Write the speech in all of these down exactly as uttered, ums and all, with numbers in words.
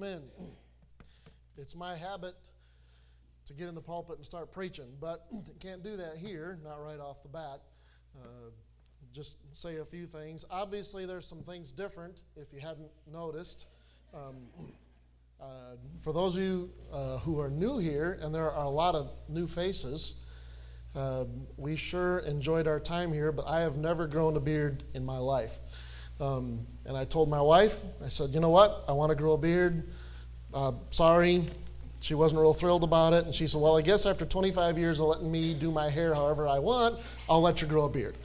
Amen. It's my habit to get in the pulpit and start preaching, but can't do that here, not right off the bat. Uh, just say a few things. Obviously, there's some things different, if you hadn't noticed. Um, uh, for those of you uh, who are new here, and there are a lot of new faces, uh, we sure enjoyed our time here, but I have never grown a beard in my life. Um, and I told my wife, I said, you know what, I want to grow a beard. Uh, sorry. She wasn't real thrilled about it. And she said, well, I guess after twenty-five years of letting me do my hair however I want, I'll let you grow a beard.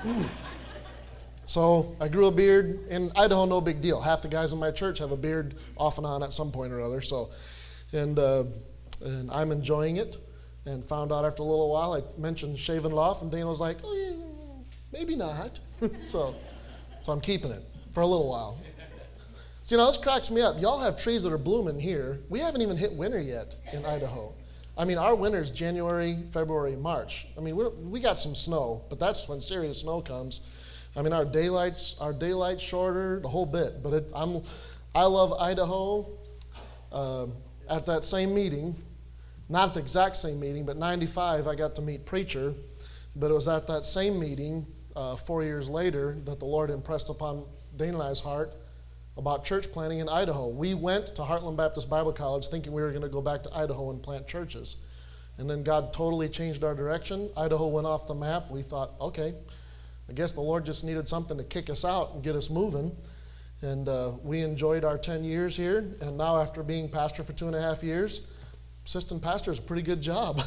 So I grew a beard. In Idaho, no big deal. Half the guys in my church have a beard off and on at some point or other. So, and uh, and I'm enjoying it. And found out after a little while, I mentioned shaving it off, and Dana was like, oh, yeah, maybe not. so, so I'm keeping it for a little while. See, now this cracks me up. Y'all have trees that are blooming here. We haven't even hit winter yet in Idaho. I mean, our winter's January, February, March. I mean, we we got some snow, but that's when serious snow comes. I mean, our daylight's our daylight's shorter, the whole bit. But it, I'm, I love Idaho. Uh, at that same meeting, not the exact same meeting, but ninety-five, I got to meet Preacher. But it was at that same meeting, uh, four years later, that the Lord impressed upon Dana and I's heart about church planting in Idaho. We went to Heartland Baptist Bible College thinking we were going to go back to Idaho and plant churches. And then God totally changed our direction. Idaho went off the map. We thought, okay, I guess the Lord just needed something to kick us out and get us moving. And uh, we enjoyed our ten years here. And now after being pastor for two and a half years, assistant pastor is a pretty good job.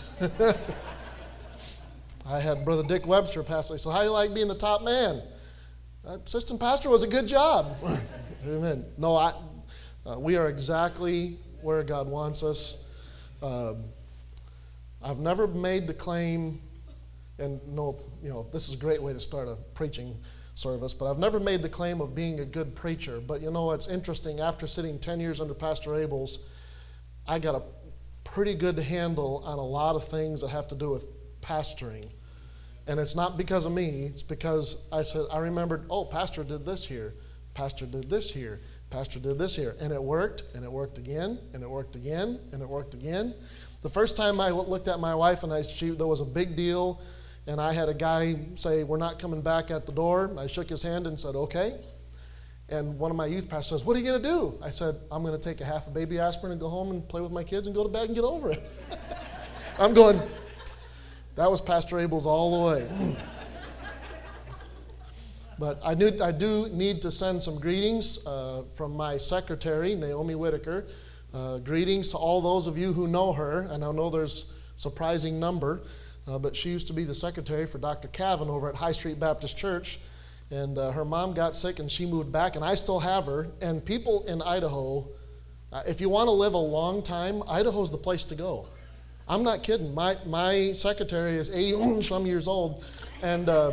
I had Brother Dick Webster pastor. So how do you like being the top man? Uh, assistant pastor was a good job. Amen. No, I, uh, we are exactly where God wants us. Uh, I've never made the claim, and no, you know, this is a great way to start a preaching service, but I've never made the claim of being a good preacher. But you know, it's interesting. After sitting ten years under Pastor Abels, I got a pretty good handle on a lot of things that have to do with pastoring. And it's not because of me. It's because I said, I remembered, oh, Pastor did this here. Pastor did this here. Pastor did this here. And it worked, and it worked again, and it worked again, and it worked again. The first time I looked at my wife, and I, she, there was a big deal, and I had a guy say, we're not coming back at the door. I shook his hand and said, okay. And one of my youth pastors says, what are you going to do? I said, I'm going to take a half a baby aspirin and go home and play with my kids and go to bed and get over it. I'm going, that was Pastor Abels all the way. But I, knew, I do need to send some greetings uh, from my secretary, Naomi Whitaker. Uh, greetings to all those of you who know her, and I know there's a surprising number, uh, but she used to be the secretary for Doctor Cavan over at High Street Baptist Church, and uh, her mom got sick and she moved back, and I still have her. And people in Idaho, uh, if you want to live a long time, Idaho's the place to go. I'm not kidding. My my secretary is eighty-some years old, and uh,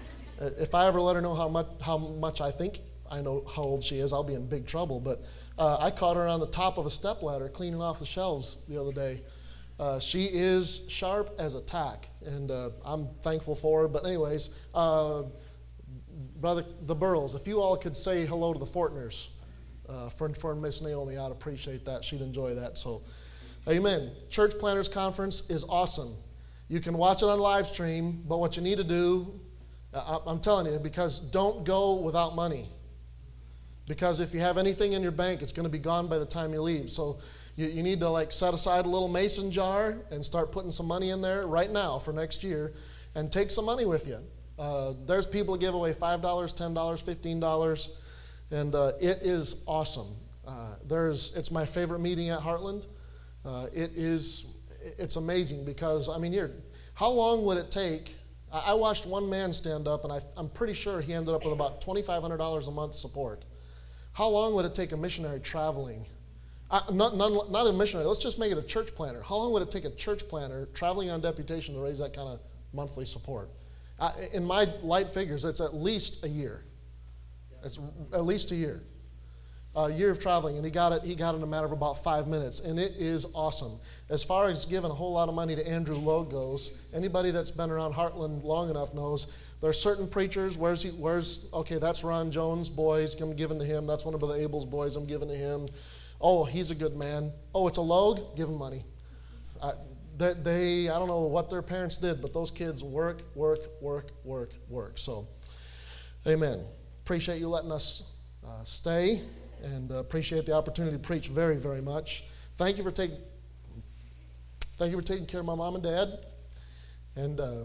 if I ever let her know how much how much I think I know how old she is, I'll be in big trouble. But uh, I caught her on the top of a stepladder cleaning off the shelves the other day. Uh, she is sharp as a tack, and uh, I'm thankful for her. But anyways, uh, brother, the Burrows, if you all could say hello to the Fortners uh, for for Miss Naomi, I'd appreciate that. She'd enjoy that. So. Amen. Church Planners Conference is awesome. You can watch it on live stream, but what you need to do, I'm telling you, because don't go without money. Because if you have anything in your bank, it's going to be gone by the time you leave. So you, you need to like set aside a little mason jar and start putting some money in there right now for next year and take some money with you. Uh, there's people who give away five dollars, ten dollars, fifteen dollars, and uh, it is awesome. Uh, there's It's my favorite meeting at Heartland. Uh, it is, it's amazing because, I mean, you're, how long would it take? I, I watched one man stand up, and I, I'm pretty sure he ended up with about twenty-five hundred dollars a month support. How long would it take a missionary traveling? Uh, not, not, not a missionary, let's just make it a church planner. How long would it take a church planner traveling on deputation to raise that kind of monthly support? Uh, in my light figures, it's at least a year. It's at least a year. A year of traveling, and he got it he got it in a matter of about five minutes, and it is awesome. As far as giving a whole lot of money to Andrew Lowe goes, anybody that's been around Heartland long enough knows there are certain preachers, where's he, where's, okay, that's Ron Jones' boys, I'm giving to him. That's one of Brother Abel's boys, I'm giving to him. Oh, he's a good man. Oh, it's a Logue? Give him money. I, they, they, I don't know what their parents did, but those kids work, work, work, work, work. So, amen. Appreciate you letting us uh, stay, and uh, appreciate the opportunity to preach very, very much. Thank you for taking, thank you for taking care of my mom and dad. And uh,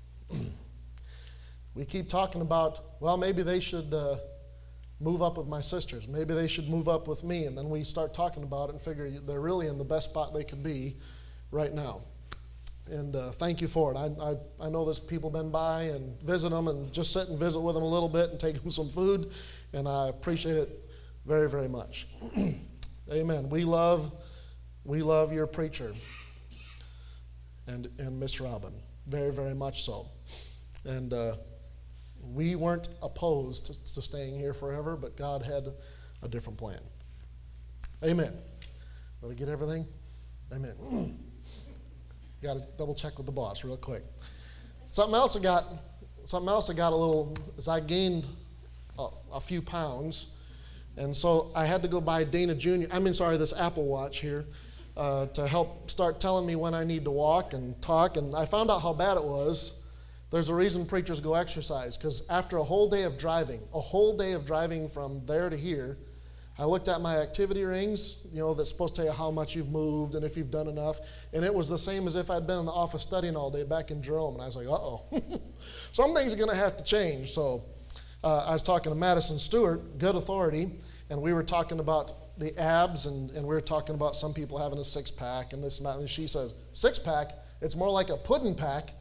we keep talking about, well, maybe they should uh, move up with my sisters. Maybe they should move up with me. And then we start talking about it and figure they're really in the best spot they could be right now. And uh, thank you for it. I, I, I know there's people been by and visit them and just sit and visit with them a little bit and take them some food. And I appreciate it very, very much. Amen. We love, we love your preacher and, and Miss Robin. Very, very much so. And uh, we weren't opposed to, to staying here forever, but God had a different plan. Amen. Did I get everything? Amen. Got to double check with the boss real quick. Something else I got, something else I got a little, is I gained a, a few pounds. And so I had to go buy Dana Junior, I mean, sorry, this Apple Watch here, uh, to help start telling me when I need to walk and talk. And I found out how bad it was. There's a reason preachers go exercise, because after a whole day of driving, a whole day of driving from there to here, I looked at my activity rings, you know, that's supposed to tell you how much you've moved and if you've done enough. And it was the same as if I'd been in the office studying all day back in Jerome. And I was like, uh-oh. Some things are going to have to change. So uh, I was talking to Madison Stewart, good authority, and we were talking about the abs, and, and we were talking about some people having a six-pack and this and that. And she says, six-pack? It's more like a pudding pack.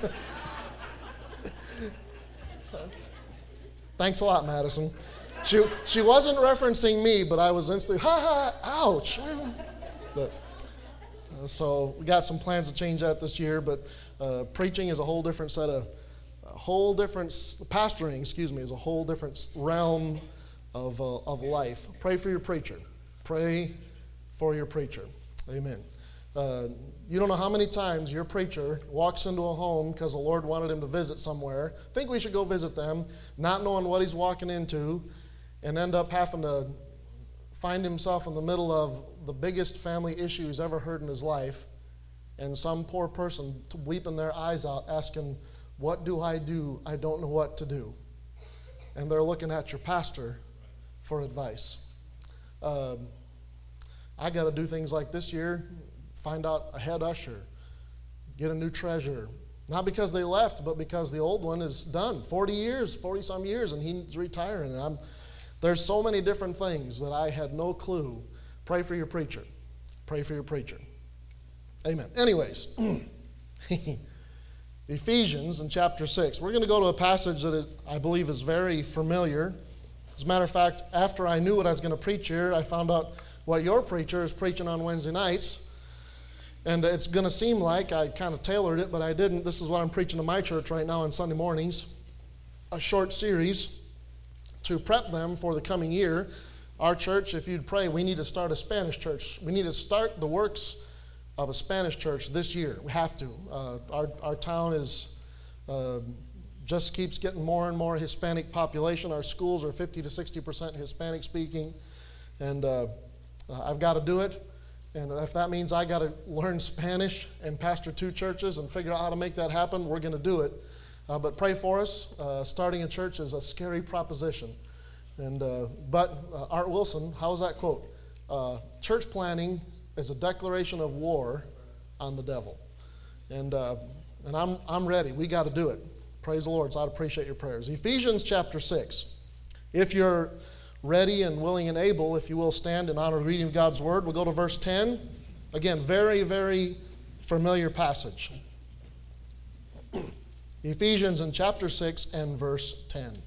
Thanks a lot, Madison. She she wasn't referencing me, but I was instantly, ha ha, ouch. But, uh, so we got some plans to change that this year, but uh, preaching is a whole different set of, a whole different, pastoring, excuse me, is a whole different realm of, uh, of life. Pray for your preacher. Pray for your preacher. Amen. Uh, you don't know how many times your preacher walks into a home because the Lord wanted him to visit somewhere, think we should go visit them, not knowing what he's walking into, and end up having to find himself in the middle of the biggest family issue he's ever heard in his life, and some poor person weeping their eyes out asking, what do I do? I don't know what to do. And they're looking at your pastor for advice. Um, I got to do things like this year, find out a head usher, get a new treasurer. Not because they left, but because the old one is done. forty years, forty-some years, and he's retiring. And I'm, there's so many different things that I had no clue. Pray for your preacher. Pray for your preacher. Amen. Anyways, Ephesians in chapter six. We're going to go to a passage that is, I believe is very familiar. As a matter of fact, after I knew what I was going to preach here, I found out what your preacher is preaching on Wednesday nights. And it's going to seem like I kind of tailored it, but I didn't. This is what I'm preaching to my church right now on Sunday mornings. A short series to prep them for the coming year. Our church, if you'd pray, we need to start a Spanish church. We need to start the works of a Spanish church this year. We have to. Uh, our, our town is uh, just keeps getting more and more Hispanic population. Our schools are fifty to sixty percent Hispanic speaking. And uh, I've got to do it. And if that means I got to learn Spanish and pastor two churches and figure out how to make that happen, we're going to do it. Uh, but pray for us. Uh, starting a church is a scary proposition. And uh, but uh, Art Wilson, how's that quote? Uh, church planning is a declaration of war on the devil. And uh, and I'm I'm ready. We got to do it. Praise the Lord. So I'd appreciate your prayers. Ephesians chapter six. If you're ready and willing and able, if you will, stand in honor of reading God's word. We'll go to verse ten. Again, very, very familiar passage. Ephesians in chapter six and verse ten.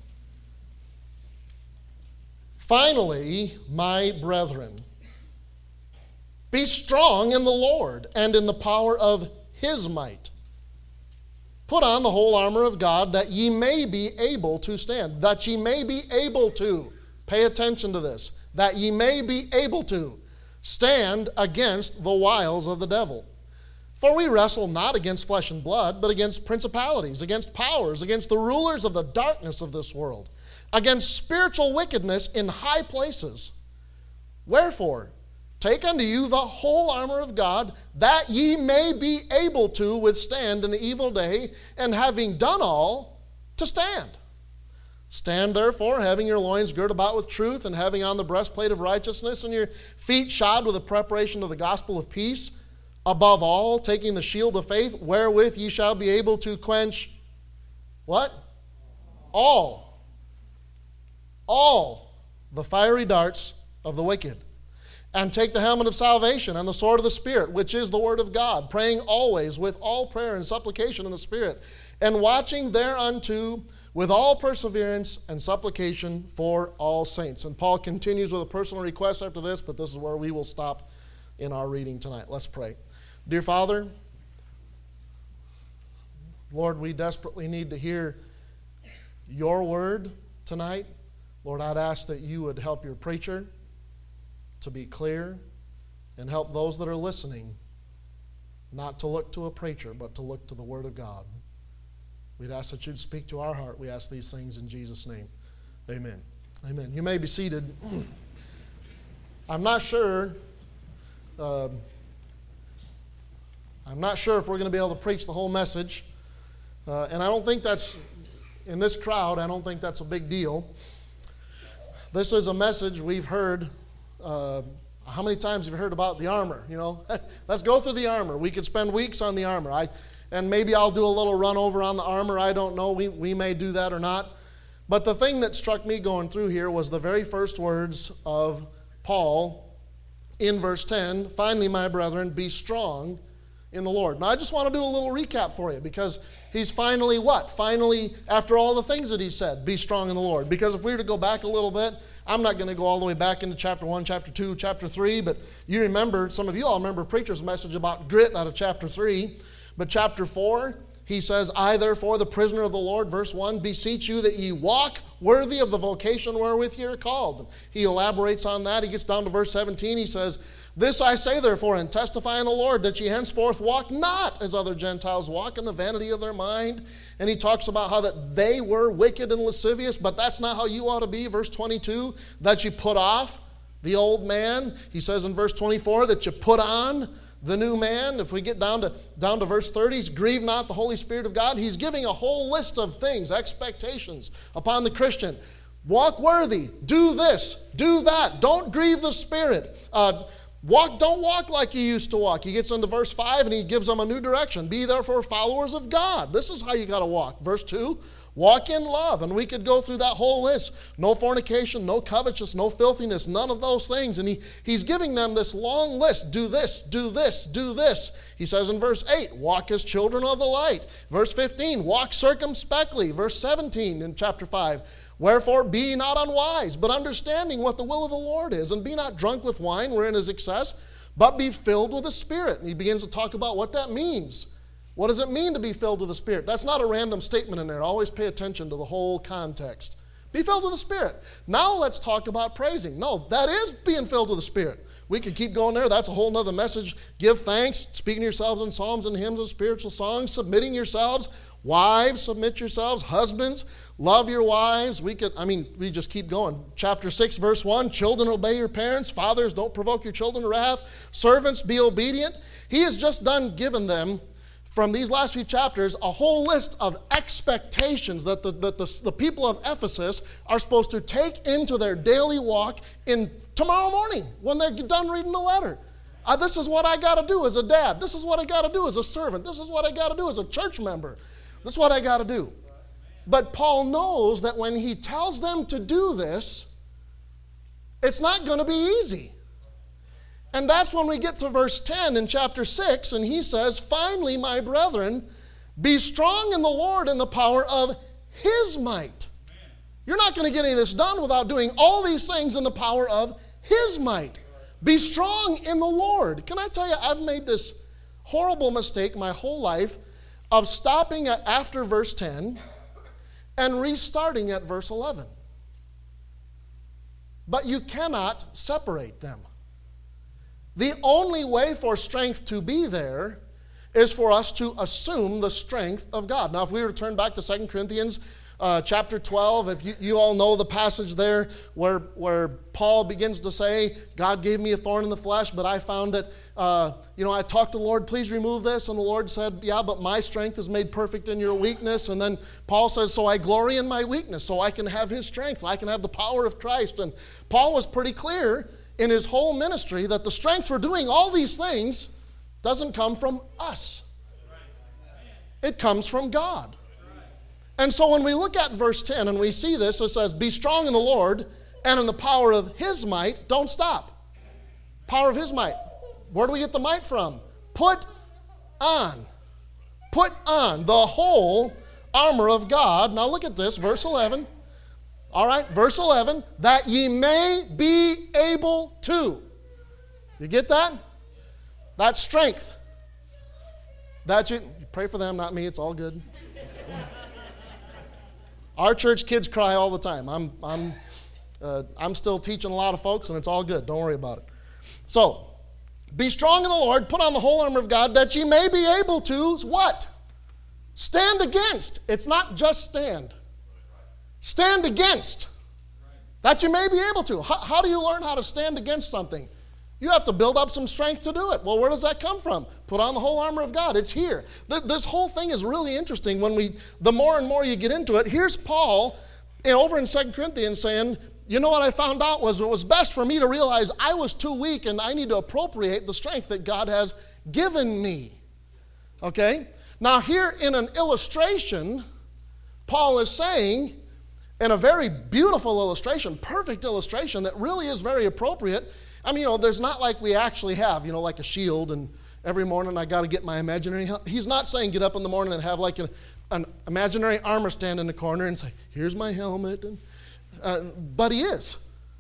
Finally, my brethren, be strong in the Lord and in the power of his might. Put on the whole armor of God, that ye may be able to stand. That ye may be able to. Pay attention to this. That ye may be able to stand against the wiles of the devil. For we wrestle not against flesh and blood, but against principalities, against powers, against the rulers of the darkness of this world, against spiritual wickedness in high places. Wherefore, Take unto you the whole armor of God, that ye may be able to withstand in the evil day, and having done all, to stand. Stand therefore, having your loins girt about with truth, and having on the breastplate of righteousness, and your feet shod with the preparation of the gospel of peace. Above all, taking the shield of faith, wherewith ye shall be able to quench, what? All. All the fiery darts of the wicked. And take the helmet of salvation and the sword of the Spirit, which is the word of God, praying always with all prayer and supplication in the Spirit, and watching thereunto with all perseverance and supplication for all saints. And Paul continues with a personal request after this, but this is where we will stop in our reading tonight. Let's pray. Dear Father, Lord, we desperately need to hear your word tonight. Lord, I'd ask that you would help your preacher to be clear, and help those that are listening not to look to a preacher, but to look to the Word of God. We'd ask that you'd speak to our heart. We ask these things in Jesus' name. Amen. Amen. You may be seated. I'm not sure. Uh, I'm not sure if we're going to be able to preach the whole message, uh, and I don't think that's in this crowd. I don't think that's a big deal. This is a message we've heard. Uh, how many times have you heard about the armor? You know, let's go through the armor. We could spend weeks on the armor. I, and maybe I'll do a little run over on the armor. I don't know. We, we may do that or not. But the thing that struck me going through here was the very first words of Paul in verse ten. Finally, my brethren, be strong in the Lord. Now, I just want to do a little recap for you, because he's finally what? Finally, after all the things that he said, be strong in the Lord. Because if we were to go back a little bit, I'm not going to go all the way back into chapter one, chapter two, chapter three, but you remember, some of you all remember preacher's message about grit out of chapter three. But chapter four, he says, I therefore, the prisoner of the Lord, verse one, beseech you that ye walk worthy of the vocation wherewith ye are called. He elaborates on that. He gets down to verse seventeen. He says, this I say therefore, and testify in the Lord, that ye henceforth walk not as other Gentiles walk, in the vanity of their mind. And he talks about how that they were wicked and lascivious, but that's not how you ought to be. Verse twenty-two, that you put off the old man. He says in verse twenty-four that you put on the new man. If we get down to down to verse thirty, grieve not the Holy Spirit of God. He's giving a whole list of things, expectations upon the Christian. Walk worthy. Do this. Do that. Don't grieve the Spirit. Uh, walk. Don't walk like you used to walk. He gets into verse five and he gives them a new direction. Be therefore followers of God. This is how you got to walk. Verse two. Walk in love. And we could go through that whole list. No fornication, no covetousness, no filthiness, none of those things. And he, he's giving them this long list. Do this, do this, do this. He says in verse eight, walk as children of the light. Verse fifteen, walk circumspectly. Verse seventeen in chapter five, wherefore be ye not unwise, but understanding what the will of the Lord is. And be not drunk with wine wherein is excess, but be filled with the Spirit. And he begins to talk about what that means. What does it mean to be filled with the Spirit? That's not a random statement in there. Always pay attention to the whole context. Be filled with the Spirit. Now let's talk about praising. No, that is being filled with the Spirit. We could keep going there. That's a whole nother message. Give thanks, speaking to yourselves in psalms and hymns and spiritual songs, submitting yourselves. Wives, submit yourselves. Husbands, love your wives. We could, I mean, we just keep going. Chapter six, verse one, children, obey your parents. Fathers, don't provoke your children to wrath. Servants, be obedient. He has just done given them, from these last few chapters, a whole list of expectations that the, that the, the people of Ephesus are supposed to take into their daily walk in tomorrow morning when they're done reading the letter. Uh, this is what I got to do as a dad. This is what I got to do as a servant. This is what I got to do as a church member. This is what I got to do. But Paul knows that when he tells them to do this, it's not going to be easy. And that's when we get to verse ten in chapter six, and he says, finally, my brethren, be strong in the Lord and the power of His might. Amen. You're not going to get any of this done without doing all these things in the power of His might. Be strong in the Lord. Can I tell you, I've made this horrible mistake my whole life of stopping at after verse ten and restarting at verse eleven. But you cannot separate them. The only way for strength to be there is for us to assume the strength of God. Now, if we were to turn back to Second Corinthians uh, chapter twelve. If you, you all know the passage there where, where Paul begins to say, God gave me a thorn in the flesh, but I found that, uh, you know, I talked to the Lord, please remove this. And the Lord said, yeah, but my strength is made perfect in your weakness. And then Paul says, so I glory in my weakness, so I can have his strength. I can have the power of Christ. And Paul was pretty clear in his whole ministry that the strength for doing all these things doesn't come from us. It comes from God. And so when we look at verse ten and we see this, it says, be strong in the Lord and in the power of his might. Don't stop. Power of his might. Where do we get the might from? Put on. Put on the whole armor of God. Now look at this, verse eleven. All right, verse eleven. That ye may be able to. You get that? That's strength. That you, pray for them, not me. It's all good. Our church kids cry all the time. I'm, I'm, uh, I'm still teaching a lot of folks, and it's all good. Don't worry about it. So, be strong in the Lord. Put on the whole armor of God, that ye may be able to what? Stand against. It's not just stand. Stand against. That you may be able to. How, how do you learn how to stand against something? You have to build up some strength to do it. Well, where does that come from? Put on the whole armor of God. It's here. This whole thing is really interesting. When we, the more and more you get into it, here's Paul in, over in Second Corinthians saying, you know what I found out was it was best for me to realize I was too weak and I need to appropriate the strength that God has given me. Okay? Now here in an illustration, Paul is saying, in a very beautiful illustration, perfect illustration that really is very appropriate. I mean, you know, there's not like we actually have, you know, like a shield and every morning I got to get my imaginary helmet. He's not saying get up in the morning and have like an, an imaginary armor stand in the corner and say, here's my helmet. And, uh, but he is.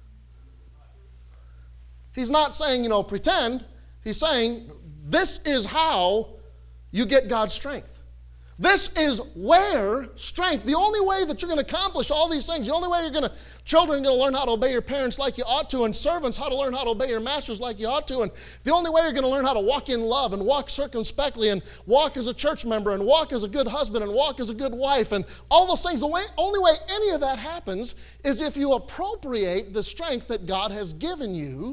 He's not saying, you know, pretend. He's saying this is how you get God's strength. This is where strength, the only way that you're going to accomplish all these things, the only way you're going to, children are going to learn how to obey your parents like you ought to, and servants how to learn how to obey your masters like you ought to, and the only way you're going to learn how to walk in love and walk circumspectly and walk as a church member and walk as a good husband and walk as a good wife and all those things, the way, only way any of that happens is if you appropriate the strength that God has given you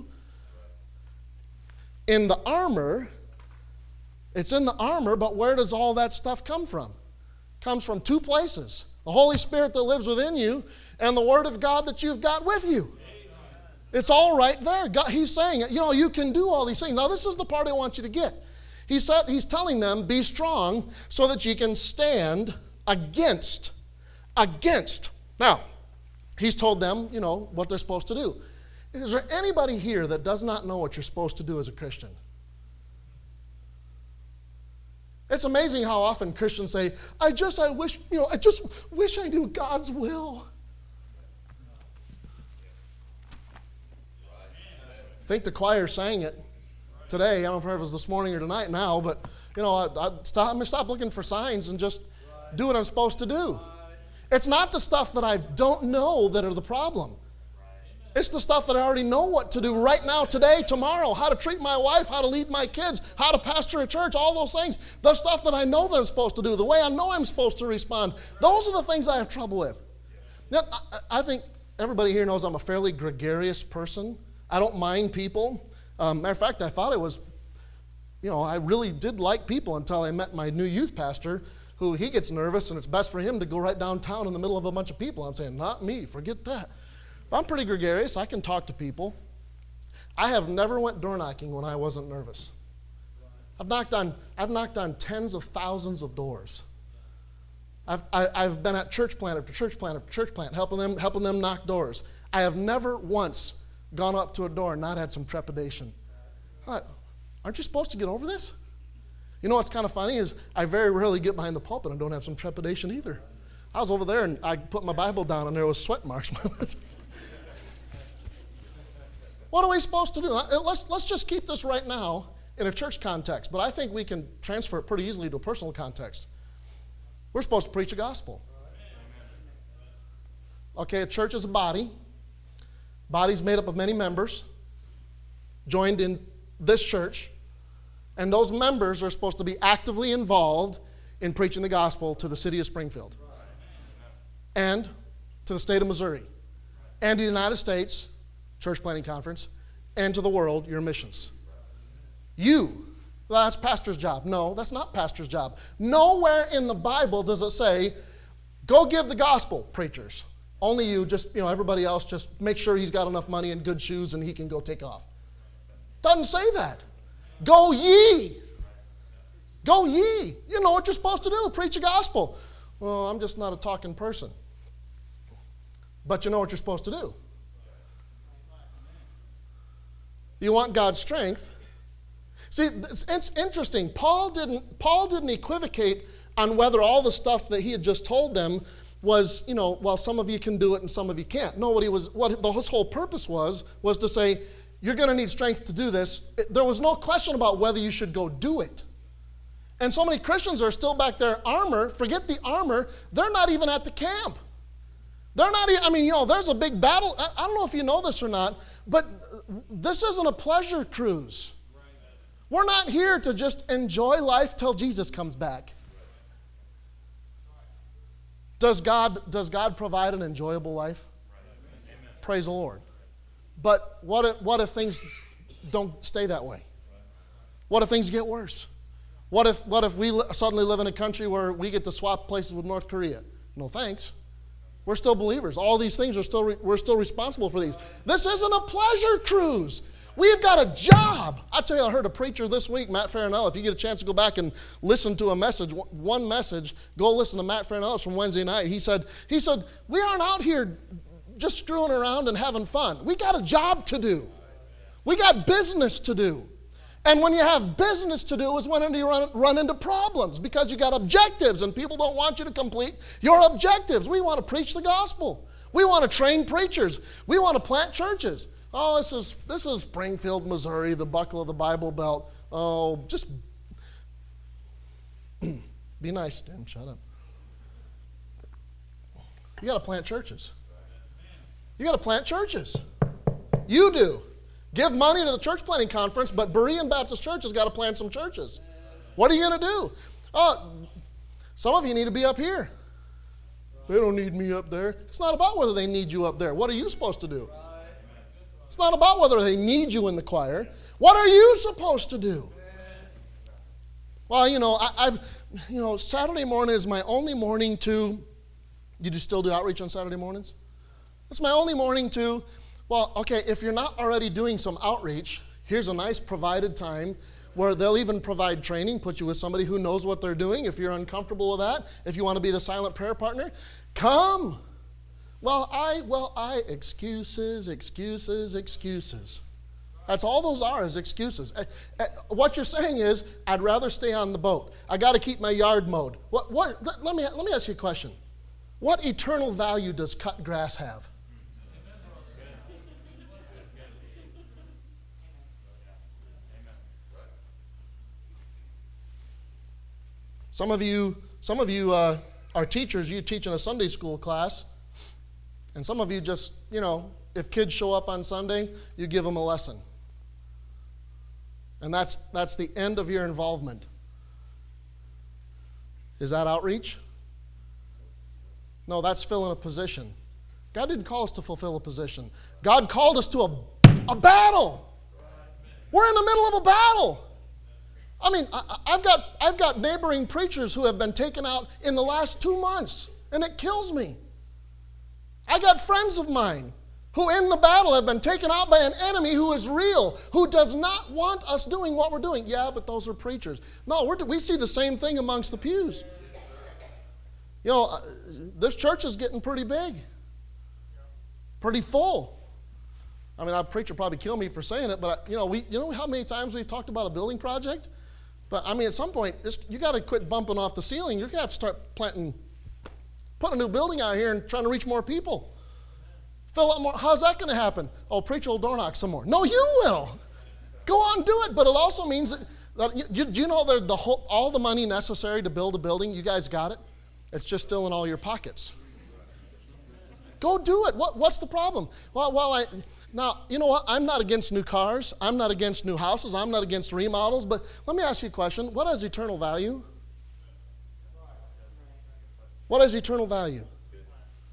in the armor. It's in the armor, but where does all that stuff come from? It comes from two places. The Holy Spirit that lives within you and the Word of God that you've got with you. It's all right there. God, he's saying, you know, you can do all these things. Now, this is the part I want you to get. He said, he's telling them, be strong so that you can stand against. Against. Now, he's told them, you know, what they're supposed to do. Is there anybody here that does not know what you're supposed to do as a Christian? It's amazing how often Christians say, I just, I wish, you know, I just wish I knew God's will. I think the choir sang it today. I don't know if it was this morning or tonight now, but, you know, I, I stop, I'm going to stop looking for signs and just do what I'm supposed to do. It's not the stuff that I don't know that are the problem. It's the stuff that I already know what to do right now, today, tomorrow, how to treat my wife, how to lead my kids, how to pastor a church, all those things. The stuff that I know that I'm supposed to do, the way I know I'm supposed to respond. Those are the things I have trouble with. Now, I think everybody here knows I'm a fairly gregarious person. I don't mind people. Um, matter of fact, I thought it was, you know, I really did like people until I met my new youth pastor, who he gets nervous and it's best for him to go right downtown in the middle of a bunch of people. I'm saying, not me, forget that. I'm pretty gregarious. I can talk to people. I have never went door knocking when I wasn't nervous. I've knocked on, I've knocked on tens of thousands of doors. I've, I, I've been at church plant after church plant after church plant, helping them, helping them knock doors. I have never once gone up to a door and not had some trepidation. Thought, aren't you supposed to get over this? You know what's kind of funny is I very rarely get behind the pulpit and don't have some trepidation either. I was over there and I put my Bible down and there was sweat marks. What are we supposed to do? Let's, let's just keep this right now in a church context, but I think we can transfer it pretty easily to a personal context. We're supposed to preach the gospel. Okay, a church is a body. Body's made up of many members joined in this church, and those members are supposed to be actively involved in preaching the gospel to the city of Springfield. and to the state of Missouri, and to the United States, Church Planting Conference, and to the world, your missions. You. Well, that's pastor's job. No, that's not pastor's job. Nowhere in the Bible does it say, go give the gospel, preachers. Only you, just, you know, everybody else, just make sure he's got enough money and good shoes and he can go take off. Doesn't say that. Go ye. Go ye. You know what you're supposed to do, preach the gospel. Well, I'm just not a talking person. But you know what you're supposed to do. You want God's strength. See, it's, it's interesting. Paul didn't, Paul didn't equivocate on whether all the stuff that he had just told them was, you know, well, some of you can do it and some of you can't. No, what he was, what his whole purpose was, was to say, you're going to need strength to do this. It, there was no question about whether you should go do it. And so many Christians are still back there, armor, forget the armor, they're not even at the camp. They're not, I mean, you know, there's a big battle. I, I don't know if you know this or not, but this isn't a pleasure cruise. We're not here to just enjoy life till Jesus comes back. Does God, does God provide an enjoyable life? Amen. Praise the Lord. But what if, what if things don't stay that way? What if things get worse? What if, what if we li- suddenly live in a country where we get to swap places with North Korea? No thanks. We're still believers. All these things are still, re- we're still responsible for these. This isn't a pleasure cruise. We've got a job. I tell you, I heard a preacher this week, Matt Farrell. If you get a chance to go back and listen to a message, one message, go listen to Matt Farrell from Wednesday night. He said, he said, we aren't out here just screwing around and having fun. We got a job to do. We got business to do. And when you have business to do is when you run, run into problems because you got objectives and people don't want you to complete your objectives. We want to preach the gospel. We want to train preachers. We want to plant churches. Oh, this is this is Springfield, Missouri, the buckle of the Bible Belt. Oh, just be nice, Tim. Shut up. You got to plant churches. You got to plant churches. You do. Give money to the church planting conference, but Berean Baptist Church has got to plant some churches. What are you going to do? Oh, some of you need to be up here. They don't need me up there. It's not about whether they need you up there. What are you supposed to do? It's not about whether they need you in the choir. What are you supposed to do? Well, you know, I, I've, you know, Saturday morning is my only morning to, you do still do outreach on Saturday mornings? It's my only morning to, well, okay, if you're not already doing some outreach, here's a nice provided time where they'll even provide training, put you with somebody who knows what they're doing. If you're uncomfortable with that, if you want to be the silent prayer partner, come. Well, I, well, I, excuses, excuses, excuses. That's all those are is excuses. What you're saying is, I'd rather stay on the boat. I got to keep my yard mowed. What, what, let me, let me ask you a question. What eternal value does cut grass have? Some of you, some of you uh, are teachers. You teach in a Sunday school class. And some of you just, you know, if kids show up on Sunday, you give them a lesson. And that's that's the end of your involvement. Is that outreach? No, that's filling a position. God didn't call us to fulfill a position. God called us to a, a battle. We're in the middle of a battle. I mean, I, I've got I've got neighboring preachers who have been taken out in the last two months, and it kills me. I got friends of mine who in the battle have been taken out by an enemy who is real, who does not want us doing what we're doing. Yeah, but those are preachers. No, we're, we see the same thing amongst the pews. You know, this church is getting pretty big, pretty full. I mean, our preacher probably kill me for saying it, but I, you know, we, you know how many times we've talked about a building project? But I mean, at some point, it's, you got to quit bumping off the ceiling. You're going to have to start planting, putting a new building out here and trying to reach more people. Fill up more. How's that going to happen? Oh, preacher will door knock some more. No, you will. Go on, do it. But it also means that, that you, do you know that the whole, all the money necessary to build a building, you guys got it? It's just still in all your pockets. Go do it. What, what's the problem? Well, well, I now, you know what? I'm not against new cars. I'm not against new houses. I'm not against remodels. But let me ask you a question. What has eternal value? What has eternal value?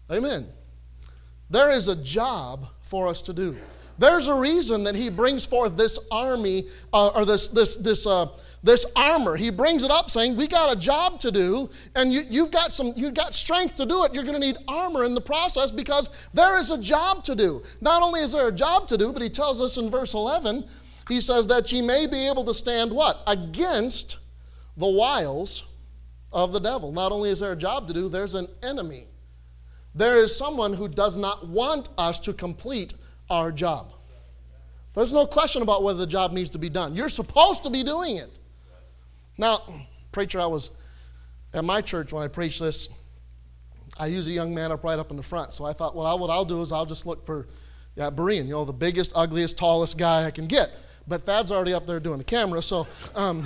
Amen. There is a job for us to do. There's a reason that he brings forth this army, uh, or this this this uh, this armor. He brings it up saying, we got a job to do, and you, you've got some, you've got strength to do it. You're going to need armor in the process because there is a job to do. Not only is there a job to do, but he tells us in verse eleven, he says that ye may be able to stand what? Against the wiles of the devil. Not only is there a job to do, there's an enemy. There is someone who does not want us to complete our job. There's no question about whether the job needs to be done. You're supposed to be doing it. Now, preacher, I was at my church when I preached this. I use a young man up right up in the front. So I thought, well, what I'll do is I'll just look for yeah, Berean, you know, the biggest, ugliest, tallest guy I can get. But Thad's already up there doing the camera, so um,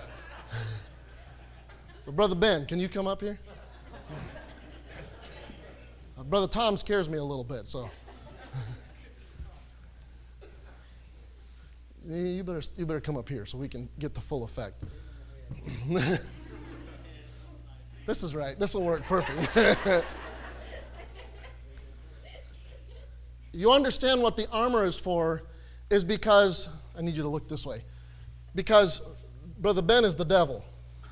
so Brother Ben, can you come up here? Uh, Brother Tom scares me a little bit, so you better you better come up here so we can get the full effect. This is right. This will work perfect. You understand what the armor is for is because, I need you to look this way, because Brother Ben is the devil.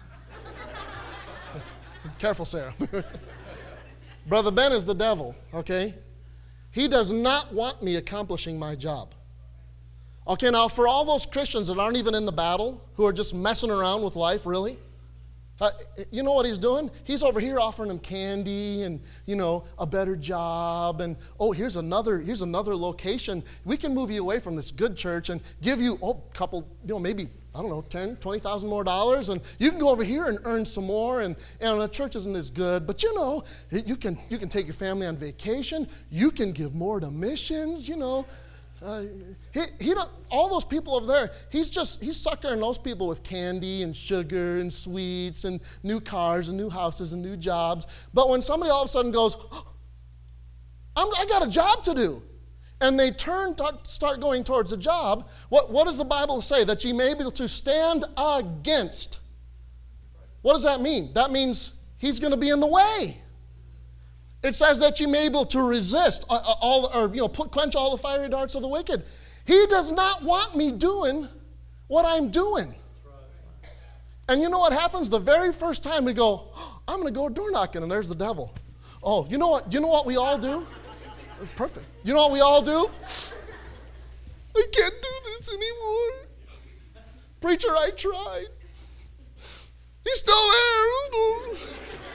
Careful, Sarah. Brother Ben is the devil, okay? He does not want me accomplishing my job. Okay, now for all those Christians that aren't even in the battle, who are just messing around with life, really, uh, you know what he's doing? He's over here offering them candy and, you know, a better job and, oh, here's another here's another location. We can move you away from this good church and give you, oh, a couple, you know, maybe, I don't know, ten, twenty thousand more dollars, and you can go over here and earn some more, and, and the church isn't as good, but you know, you can you can take your family on vacation, you can give more to missions, you know. Uh, he he don't, all those people over there, he's just, he's suckering those people with candy and sugar and sweets and new cars and new houses and new jobs. But when somebody all of a sudden goes, oh, I'm, I got a job to do, and they turn, start going towards a job, what, what does the Bible say? That ye may be able to stand against. What does that mean? That means he's going to be in the way. It says that you may be able to resist all, or you know, put, quench all the fiery darts of the wicked. He does not want me doing what I'm doing. And you know what happens? The very first time we go, oh, I'm going to go door knocking, and there's the devil. Oh, you know what? You know what we all do? It's perfect. You know what we all do? I can't do this anymore. Preacher, I tried. He's still there.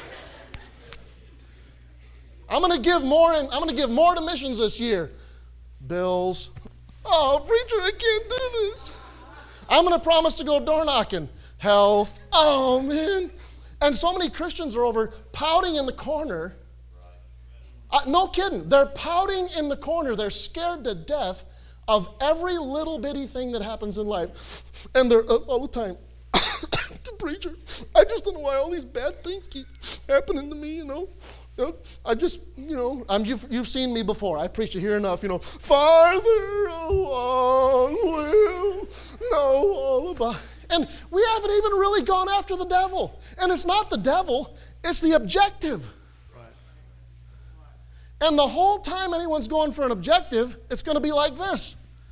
I'm going to give more, and I'm going to give more to missions this year. Bills. Oh, preacher, I can't do this. I'm going to promise to go door knocking. Health. Oh, man. And so many Christians are over pouting in the corner. Uh, no kidding. They're pouting in the corner. They're scared to death of every little bitty thing that happens in life. And they're uh, all the time, preacher, I just don't know why all these bad things keep happening to me, you know. I just, you know, I'm, you've, you've seen me before. I preached it here enough, you know. Farther along we'll know all about. And we haven't even really gone after the devil. And it's not the devil, it's the objective. Right. And the whole time anyone's going for an objective, it's going to be like this.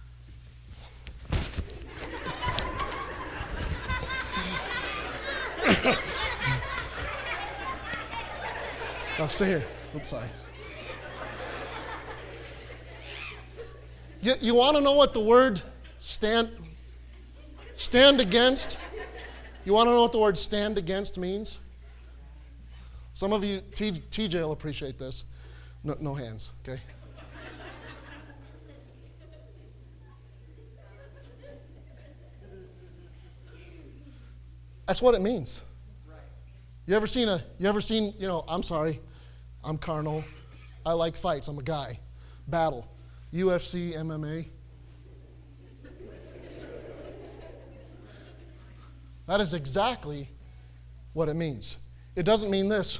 Now stay here. Oops, sorry. You, you want to know what the word stand, stand against? You want to know what the word stand against means? Some of you, T, TJ will appreciate this. No, no hands, okay? That's what it means. You ever seen a, you ever seen, you know, I'm sorry, I'm carnal. I like fights, I'm a guy. Battle. U F C, M M A. That is exactly what it means. It doesn't mean this.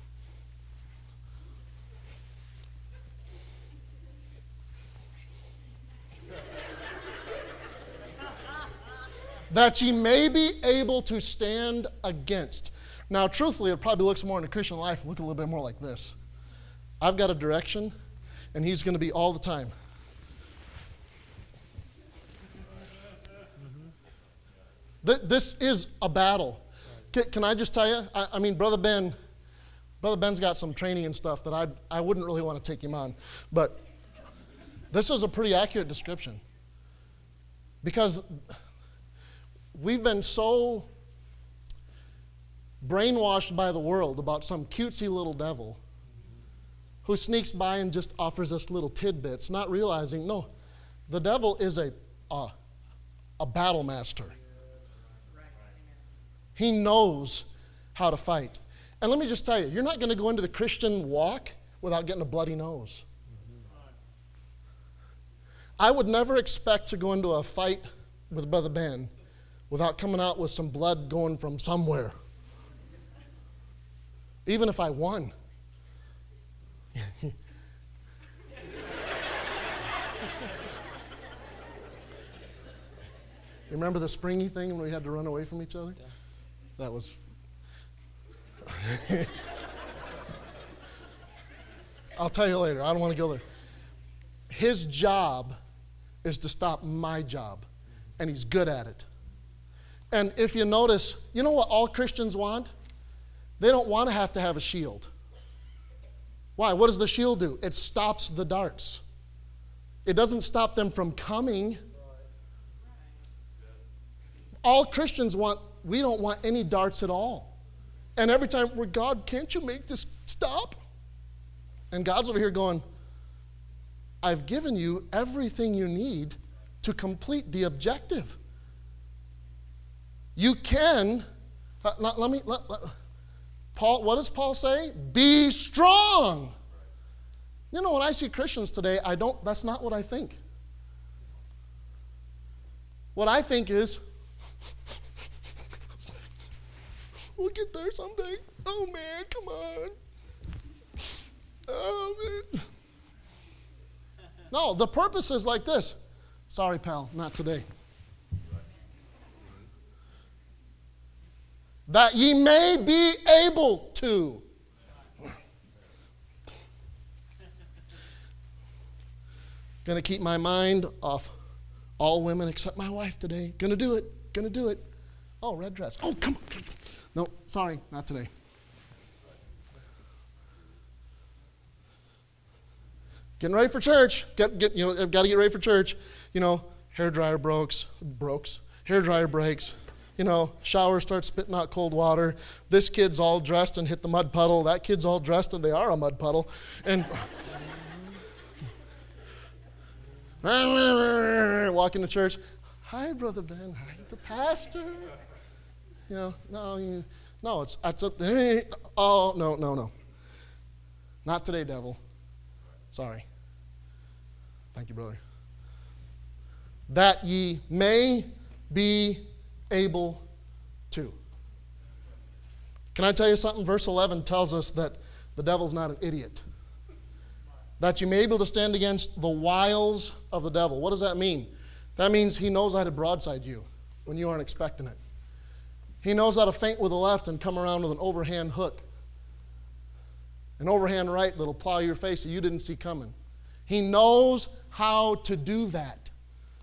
That ye may be able to stand against. Now, truthfully, it probably looks more in the Christian life, look a little bit more like this. I've got a direction, and he's going to be all the time. Th- this is a battle. C- can I just tell you? I, I mean, Brother Ben, Brother Ben's got some training and stuff that I I wouldn't really want to take him on, but this is a pretty accurate description. Because we've been so brainwashed by the world about some cutesy little devil who sneaks by and just offers us little tidbits, not realizing, no, the devil is a, a, a battle master. He knows how to fight. And let me just tell you, you're not going to go into the Christian walk without getting a bloody nose. I would never expect to go into a fight with Brother Ben without coming out with some blood going from somewhere. Even if I won. You remember the springy thing when we had to run away from each other? Yeah. That was... I'll tell you later. I don't want to go there. His job is to stop my job, and he's good at it. And if you notice, you know what all Christians want? They don't want to have to have a shield. Why? What does the shield do? It stops the darts. It doesn't stop them from coming. All Christians want, we don't want any darts at all. And every time we're, God, can't you make this stop? And God's over here going, I've given you everything you need to complete the objective. You can, uh, let, let me, let, let, Paul, what does Paul say? Be strong. You know, when I see Christians today, I don't, that's not what I think. What I think is, we'll get there someday. Oh man, come on. Oh man. No, the purpose is like this. Sorry, pal, not today. That ye may be able to. Gonna keep my mind off all women except my wife today. Gonna do it. Gonna do it. Oh, red dress. Oh, come on. No, sorry, not today. Getting ready for church. Get, get, you know, I've got to get ready for church. You know, hair dryer breaks, breaks. Hair dryer breaks. You know, shower starts spitting out cold water. This kid's all dressed and hit the mud puddle. That kid's all dressed and they are a mud puddle. And walking to church. Hi, Brother Ben. Hi, the pastor. You know, no, you, no, it's, it's a, oh, no, no, no. Not today, devil. Sorry. Thank you, brother. That ye may be able to. Can I tell you something? Verse eleven tells us that the devil's not an idiot. That you may be able to stand against the wiles of the devil. What does that mean? That means he knows how to broadside you when you aren't expecting it. He knows how to feint with the left and come around with an overhand hook. An overhand right that'll plow your face that you didn't see coming. He knows how to do that.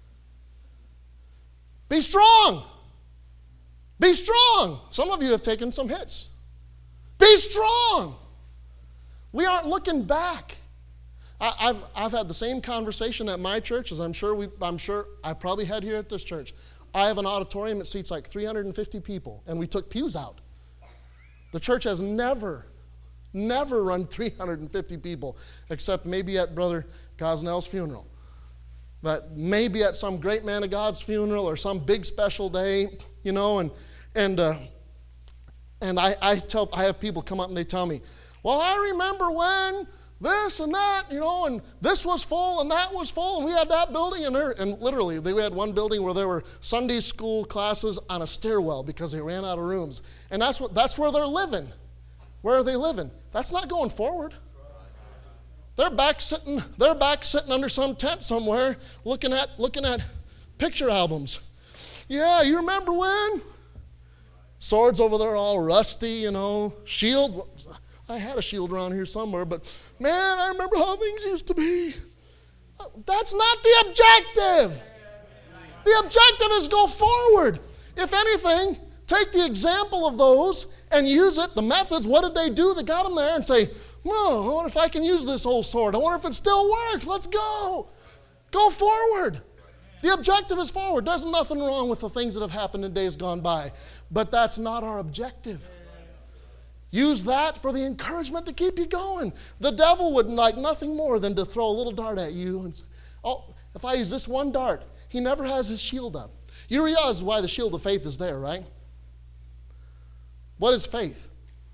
Be strong. Be strong. Some of you have taken some hits. Be strong. We aren't looking back. I, I've, I've had the same conversation at my church as I'm sure we, I'm sure I probably had here at this church. I have an auditorium that seats like three hundred fifty people, and we took pews out. The church has never, never run three hundred fifty people, except maybe at Brother Gosnell's funeral. But maybe at some great man of God's funeral or some big special day, you know, and and uh, and I, I tell I have people come up and they tell me, well, I remember when this and that, you know, and this was full and that was full, and we had that building, and there, and literally they had one building where there were Sunday school classes on a stairwell because they ran out of rooms, and that's what that's where they're living. Where are they living? That's not going forward. They're back sitting. They're back sitting under some tent somewhere, looking at looking at picture albums. Yeah, you remember when? Swords over there all rusty, you know. Shield. I had a shield around here somewhere, but man, I remember how things used to be. That's not the objective. The objective is go forward. If anything, take the example of those and use it, the methods. What did they do that got them there? And say, well, I wonder if I can use this old sword. I wonder if it still works. Let's go. Go forward. The objective is forward. There's nothing wrong with the things that have happened in days gone by. But that's not our objective. Use that for the encouragement to keep you going. The devil would like nothing more than to throw a little dart at you. And say, oh, if I use this one dart, he never has his shield up. You realize why the shield of faith is there, right? What is faith?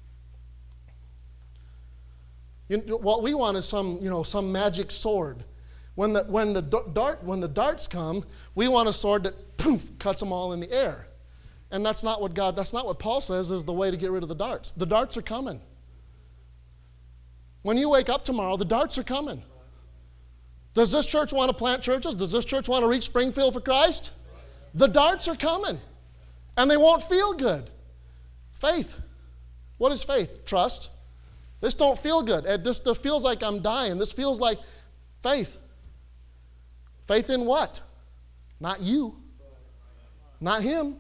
You know, what we want is some, you know, some magic sword. When the when the dart when the darts come, we want a sword that poof cuts them all in the air. And that's not what God, that's not what Paul says is the way to get rid of the darts. The darts are coming. When you wake up tomorrow, the darts are coming. Does this church want to plant churches? Does this church want to reach Springfield for Christ? The darts are coming. And they won't feel good. Faith. What is faith? Trust. This don't feel good. It just this feels like I'm dying. This feels like faith. Faith in what? Not you. Not him.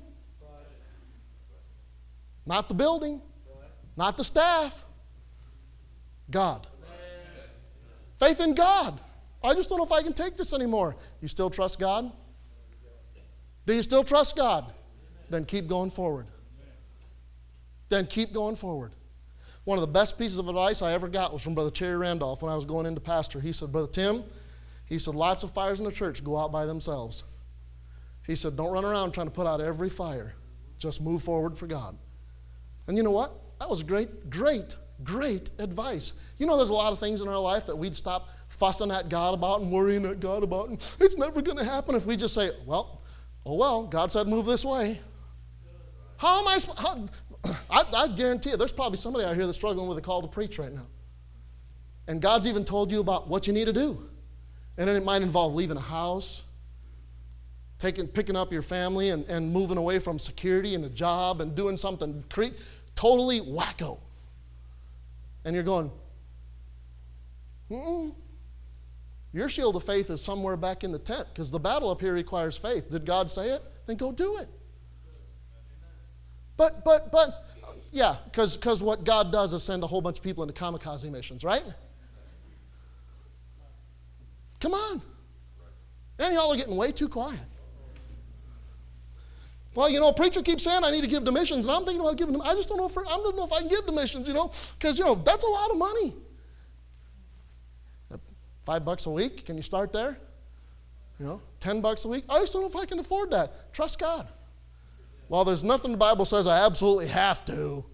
Not the building. Not the staff. God. Faith in God. I just don't know if I can take this anymore. You still trust God? Do you still trust God? Then keep going forward. Then keep going forward. One of the best pieces of advice I ever got was from Brother Terry Randolph when I was going into pastor. He said, Brother Tim, he said, lots of fires in the church go out by themselves. He said, don't run around trying to put out every fire. Just move forward for God. And you know what? That was great, great, great advice. You know, there's a lot of things in our life that we'd stop fussing at God about and worrying at God about. And it's never going to happen if we just say, well, oh well, God said move this way. How am I, how, I, I guarantee you, there's probably somebody out here that's struggling with a call to preach right now. And God's even told you about what you need to do. And it might involve leaving a house, taking, picking up your family and, and moving away from security and a job and doing something cre- totally wacko. And you're going, mm-mm. Your shield of faith is somewhere back in the tent because the battle up here requires faith. Did God say it? Then go do it. But, but, but, yeah, because because what God does is send a whole bunch of people into kamikaze missions, right? Come on. And y'all are getting way too quiet. Well, you know, a preacher keeps saying I need to give to missions, and I'm thinking about giving them. I just don't know if I don't know if I can give to missions, you know, because you know that's a lot of money. Five bucks a week, can you start there? You know, ten bucks a week. I just don't know if I can afford that. Trust God. Well, there's nothing the Bible says I absolutely have to.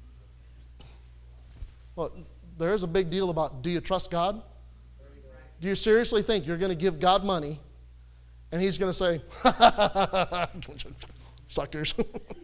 Well, there's a big deal about do you trust God? Do you seriously think you're going to give God money and he's going to say, suckers.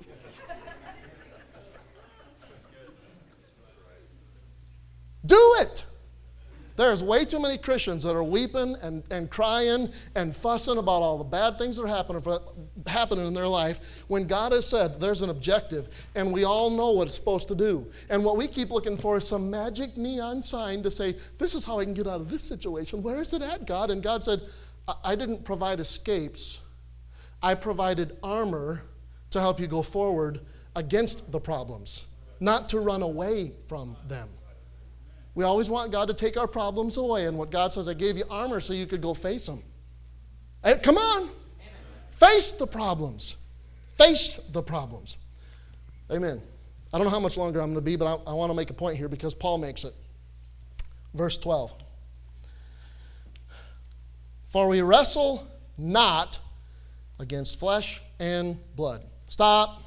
Do it. There's way too many Christians that are weeping and, and crying and fussing about all the bad things that are happening, for, happening in their life when God has said there's an objective and we all know what it's supposed to do. And what we keep looking for is some magic neon sign to say, this is how I can get out of this situation. Where is it at, God? And God said, I, I didn't provide escapes. I provided armor to help you go forward against the problems, not to run away from them. We always want God to take our problems away. And what God says, I gave you armor so you could go face them. Hey, come on. Amen. Face the problems. Face the problems. Amen. I don't know how much longer I'm going to be, but I, I want to make a point here because Paul makes it. Verse twelve. For we wrestle not against flesh and blood. Stop.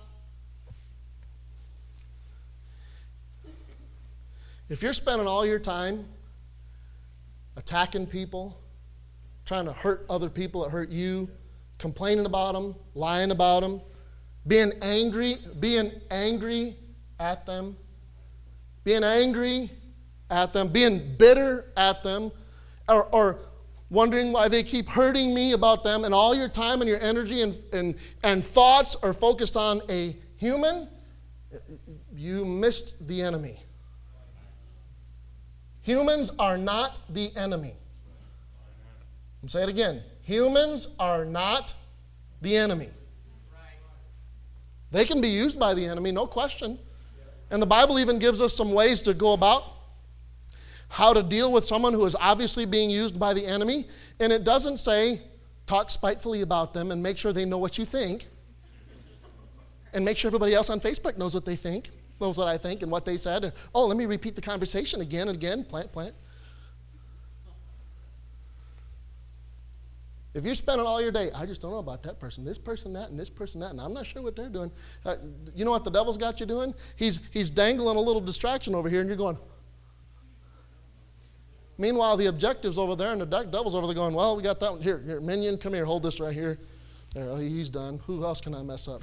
If you're spending all your time attacking people, trying to hurt other people that hurt you, complaining about them, lying about them, being angry, being angry at them, being angry at them, being bitter at them, or, or wondering why they keep hurting me about them, and all your time and your energy and, and, and thoughts are focused on a human, you missed the enemy. Humans are not the enemy. I'll say it again. Humans are not the enemy. They can be used by the enemy, no question. And the Bible even gives us some ways to go about how to deal with someone who is obviously being used by the enemy. And it doesn't say, talk spitefully about them and make sure they know what you think. And make sure everybody else on Facebook knows what they think, knows what I think and what they said. And, oh, let me repeat the conversation again and again. Plant, plant. If you're spending all your day, I just don't know about that person, this person, that, and this person, that, and I'm not sure what they're doing. Uh, you know what the devil's got you doing? He's, he's dangling a little distraction over here, and you're going. Meanwhile, the objective's over there, and the devil's over there going, well, we got that one. Here, here, minion, come here, hold this right here. There, oh, he's done. Who else can I mess up?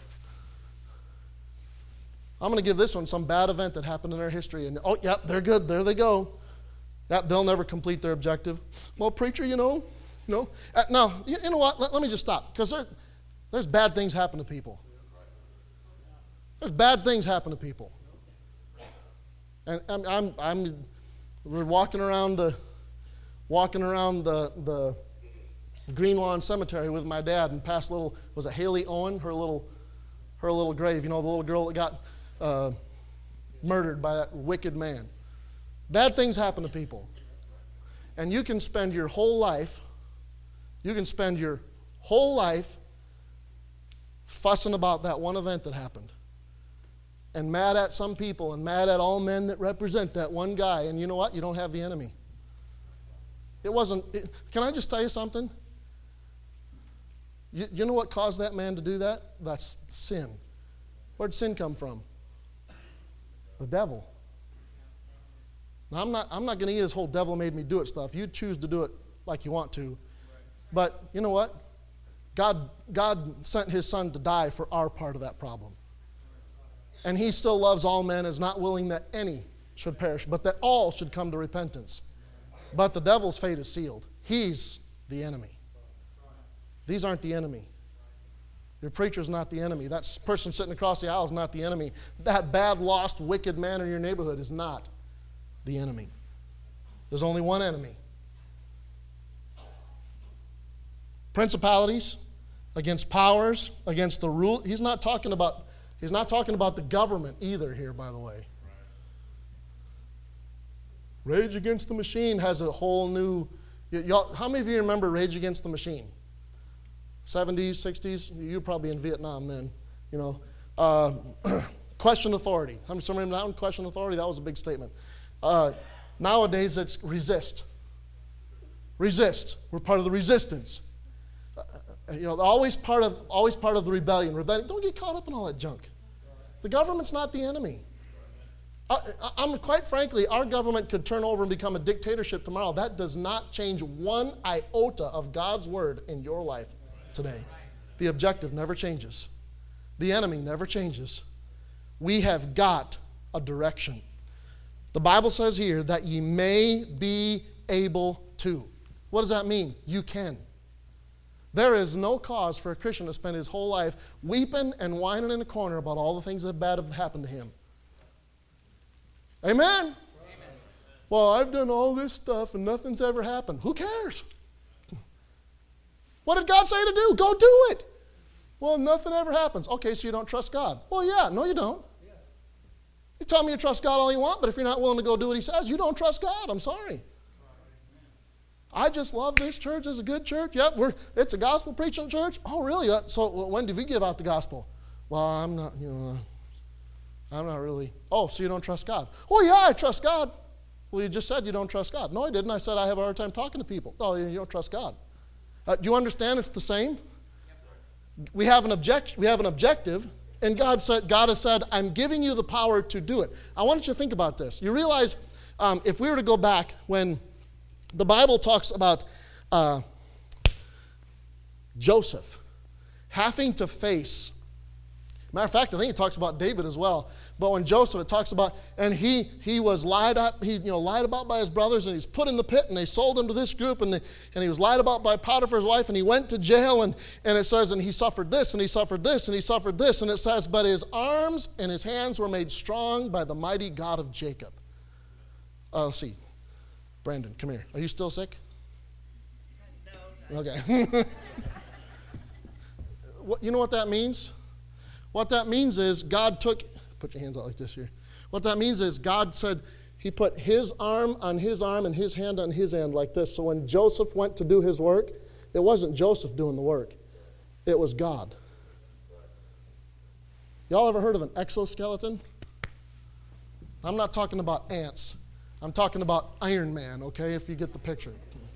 I'm going to give this one some bad event that happened in their history. And, oh, yep, they're good. There they go. Yep, they'll never complete their objective. Well, preacher, you know, you know. Uh, now, you, you know what? Let, let me just stop. Because there, there's bad things happen to people. There's bad things happen to people. And I'm, I'm, I'm we're walking around the, walking around the, the Green Lawn Cemetery with my dad and past little, was it Haley Owen, her little, her little grave, you know, the little girl that got uh, murdered by that wicked man. Bad things happen to people. And you can spend your whole life, you can spend your whole life fussing about that one event that happened. And mad at some people and mad at all men that represent that one guy. And you know what? You don't have the enemy. It wasn't, it, can I just tell you something? You, you know what caused that man to do that? That's sin. Where'd sin come from? The devil. Now, I'm not, I'm not going to eat this whole devil made me do it stuff. You choose to do it like you want to. But you know what? God, God sent his son to die for our part of that problem. And he still loves all men, is not willing that any should perish, but that all should come to repentance. But the devil's fate is sealed. He's the enemy. These aren't the enemy. Your preacher's not the enemy. That person sitting across the aisle is not the enemy. That bad, lost, wicked man in your neighborhood is not the enemy. There's only one enemy. Principalities, against powers, against the rule. He's not talking about, he's not talking about the government either here, by the way. Rage Against the Machine has a whole new, y'all, how many of you remember Rage Against the Machine? seventies, sixties, you were probably in Vietnam then, you know. Uh, question authority. How many remember that one? Question authority, that was a big statement. Uh, nowadays it's resist. Resist. We're part of the resistance. Uh, you know, always part of always part of the rebellion. Rebellion. Don't get caught up in all that junk. The government's not the enemy. I, I'm quite frankly, our government could turn over and become a dictatorship tomorrow. That does not change one iota of God's word in your life today. The objective never changes. The enemy never changes. We have got a direction. The Bible says here that ye may be able to. What does that mean? You can. There is no cause for a Christian to spend his whole life weeping and whining in a corner about all the things that bad have happened to him. Amen? Amen. Well, I've done all this stuff and nothing's ever happened. Who cares? What did God say to do? Go do it. Well, nothing ever happens. Okay, so you don't trust God. Well, yeah, no, you don't. You tell me you trust God all you want, but if you're not willing to go do what he says, you don't trust God. I'm sorry. I just love this church. It's a good church. Yep, we're, it's a gospel preaching church. Oh, really? So when did we give out the gospel? Well, I'm not, you know, I'm not really. Oh, so you don't trust God? Oh, yeah, I trust God. Well, you just said you don't trust God. No, I didn't. I said I have a hard time talking to people. Oh, you don't trust God. Uh, do you understand it's the same? We have an object, we have an objective, and God said, God has said, I'm giving you the power to do it. I want you to think about this. You realize um, if we were to go back when the Bible talks about uh, Joseph having to face, matter of fact, I think it talks about David as well. But when Joseph, it talks about, and he he was lied up, he you know lied about by his brothers, and he's put in the pit, and they sold him to this group, and they, and he was lied about by Potiphar's wife, and he went to jail, and and it says, and he suffered this, and he suffered this, and he suffered this, and it says, but his arms and his hands were made strong by the mighty God of Jacob. Uh, let's see. Brandon, come here. Are you still sick? No. Okay. What, you know what that means? What that means is God took, put your hands out like this here. What that means is God said he put his arm on his arm and his hand on his hand like this. So when Joseph went to do his work, it wasn't Joseph doing the work. It was God. Y'all ever heard of an exoskeleton? I'm not talking about ants. I'm talking about Iron Man, okay, if you get the picture.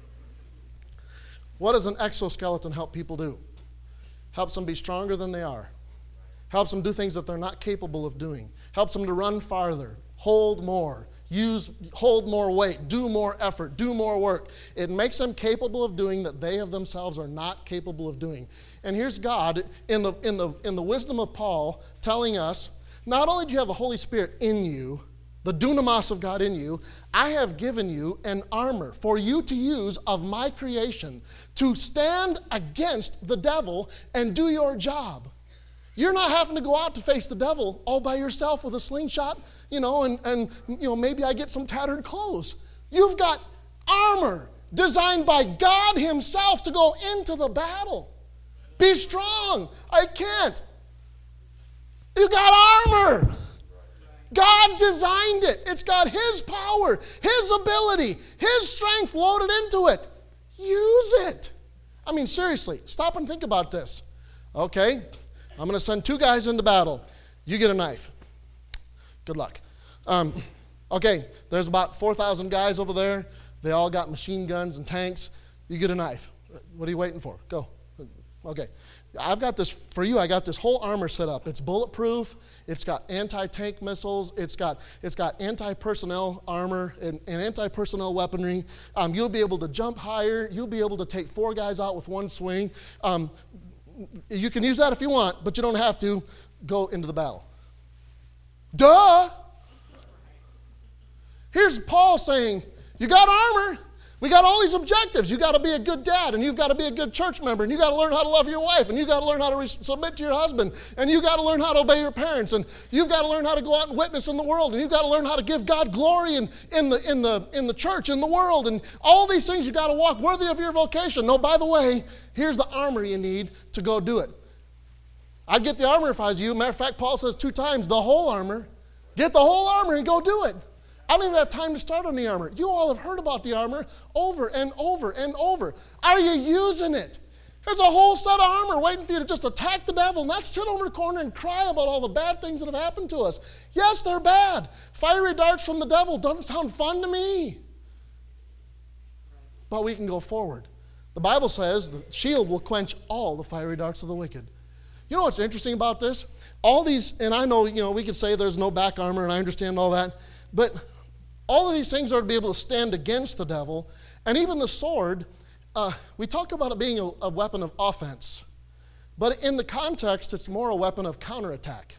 What does an exoskeleton help people do? Helps them be stronger than they are. Helps them do things that they're not capable of doing. Helps them to run farther, hold more, use, hold more weight, do more effort, do more work. It makes them capable of doing that they of themselves are not capable of doing. And here's God in the, in the, in the wisdom of Paul telling us, not only do you have the Holy Spirit in you, the dunamis of God in you, I have given you an armor for you to use of my creation to stand against the devil and do your job. You're not having to go out to face the devil all by yourself with a slingshot, you know, and, and you know, maybe I get some tattered clothes. You've got armor designed by God himself to go into the battle. Be strong. I can't. You got armor. God designed it. It's got his power, his ability, his strength loaded into it. Use it. I mean, seriously, stop and think about this. Okay, I'm going to send two guys into battle. You get a knife. Good luck. Um, okay, there's about four thousand guys over there. They all got machine guns and tanks. You get a knife. What are you waiting for? Go. Okay. I've got this, for you, I got this whole armor set up. It's bulletproof. It's got anti-tank missiles. It's got it's got anti-personnel armor and, and anti-personnel weaponry. Um, you'll be able to jump higher. You'll be able to take four guys out with one swing. Um, you can use that if you want, but you don't have to go into the battle. Duh! Here's Paul saying, you got armor. We got all these objectives. You got to be a good dad, and you've got to be a good church member, and you got to learn how to love your wife, and you got to learn how to re- submit to your husband, and you got to learn how to obey your parents, and you've got to learn how to go out and witness in the world, and you've got to learn how to give God glory in, in the in the in the church, in the world, and all these things. You got to walk worthy of your vocation. No, by the way, here's the armor you need to go do it. I'd get the armor if I was you. Matter of fact, Paul says two times the whole armor. Get the whole armor and go do it. I don't even have time to start on the armor. You all have heard about the armor over and over and over. Are you using it? There's a whole set of armor waiting for you to just attack the devil, not sit over the corner and cry about all the bad things that have happened to us. Yes, they're bad. Fiery darts from the devil doesn't sound fun to me. But we can go forward. The Bible says the shield will quench all the fiery darts of the wicked. You know what's interesting about this? All these, and I know, you know, we could say there's no back armor, and I understand all that, but all of these things are to be able to stand against the devil. And even the sword, uh, we talk about it being a, a weapon of offense. But in the context, it's more a weapon of counterattack.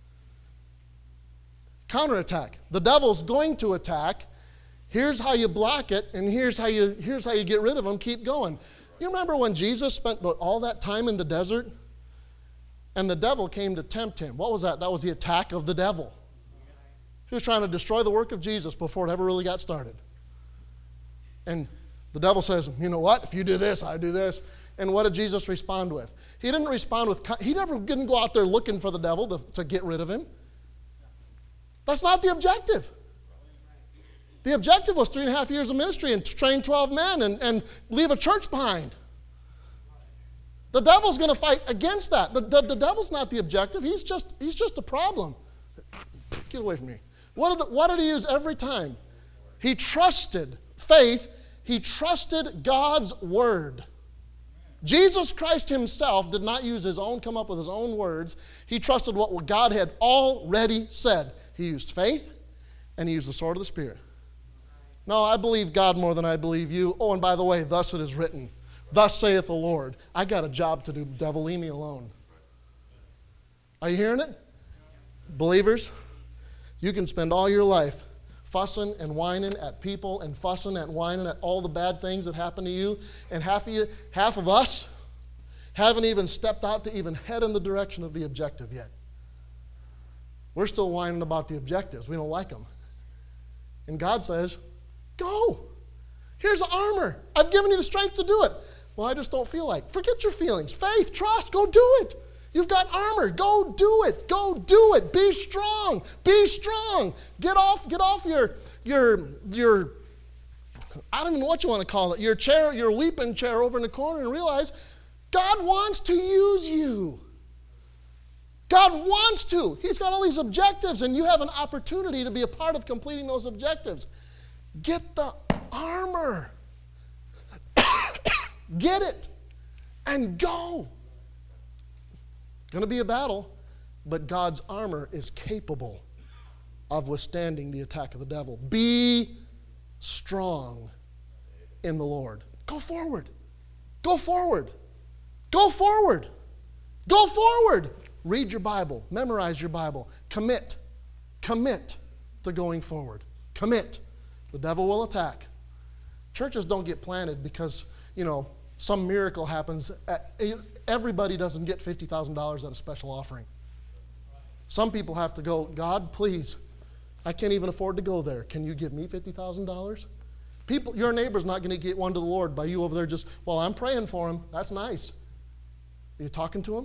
Counterattack. The devil's going to attack. Here's how you block it, and here's how you, here's how you get rid of him. Keep going. You remember when Jesus spent the, all that time in the desert? And the devil came to tempt him. What was that? That was the attack of the devil. He was trying to destroy the work of Jesus before it ever really got started. And the devil says, you know what? If you do this, I do this. And what did Jesus respond with? He didn't respond with, he never didn't go out there looking for the devil to, to get rid of him. That's not the objective. The objective was three and a half years of ministry and train twelve men and, and leave a church behind. The devil's going to fight against that. The, the, the devil's not the objective. He's just, he's just a problem. Get away from me. What did, the, what did he use every time? He trusted faith. He trusted God's word. Jesus Christ himself did not use his own, come up with his own words. He trusted what God had already said. He used faith, and he used the sword of the Spirit. No, I believe God more than I believe you. Oh, and by the way, thus it is written. Thus saith the Lord. I got a job to do. Devil, leave me alone. Are you hearing it? Believers, you can spend all your life fussing and whining at people and fussing and whining at all the bad things that happen to you. And half of you, half of us haven't even stepped out to even head in the direction of the objective yet. We're still whining about the objectives. We don't like them. And God says, go. Here's armor. I've given you the strength to do it. Well, I just don't feel like. Forget your feelings. Faith, trust, go do it. You've got armor. Go do it. Go do it. Be strong. Be strong. Get off, get off your, your, your, I don't even know what you want to call it, your chair, your weeping chair over in the corner and realize God wants to use you. God wants to. He's got all these objectives, and you have an opportunity to be a part of completing those objectives. Get the armor. Get it and go. Going to be a battle, but God's armor is capable of withstanding the attack of the devil. Be strong in the Lord. Go forward. Go forward. Go forward. Go forward. Read your Bible. Memorize your Bible. Commit. Commit to going forward. Commit. The devil will attack. Churches don't get planted because, you know, some miracle happens. Everybody doesn't get fifty thousand dollars at a special offering. Some people have to go, God, please, I can't even afford to go there. Can you give me fifty thousand dollars? People, your neighbor's not going to get one to the Lord by you over there just, well, I'm praying for him. That's nice. Are you talking to him?